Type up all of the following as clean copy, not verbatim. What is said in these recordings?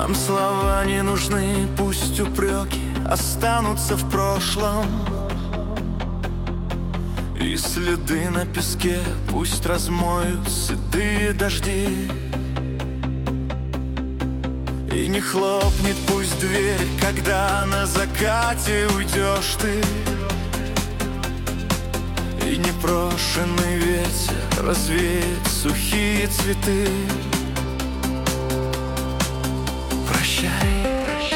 Нам слова не нужны, пусть упреки останутся в прошлом, и следы на песке пусть размоют седые дожди. И не хлопнет пусть дверь, когда на закате уйдешь ты, и непрошенный ветер развеет сухие цветы. Прощай.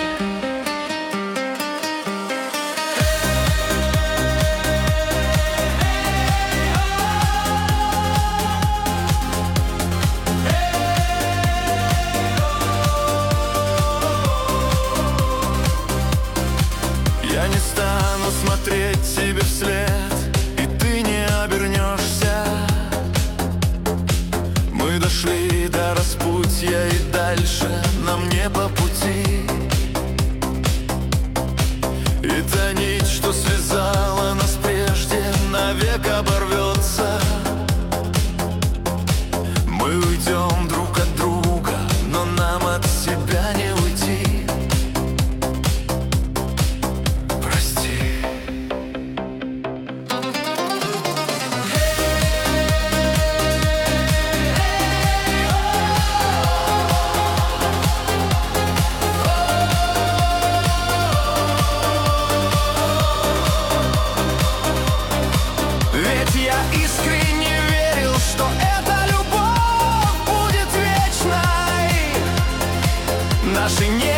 Я не стану смотреть тебе вслед, и ты не обернешься. Мы дошли до распутья, и дальше нам не по пути. И та нить, что связала нас прежде, навек оборвется. Мы уйдем друг от друга, но нам от себя не уйти. Я искренне верил, что эта любовь будет вечной. Наши не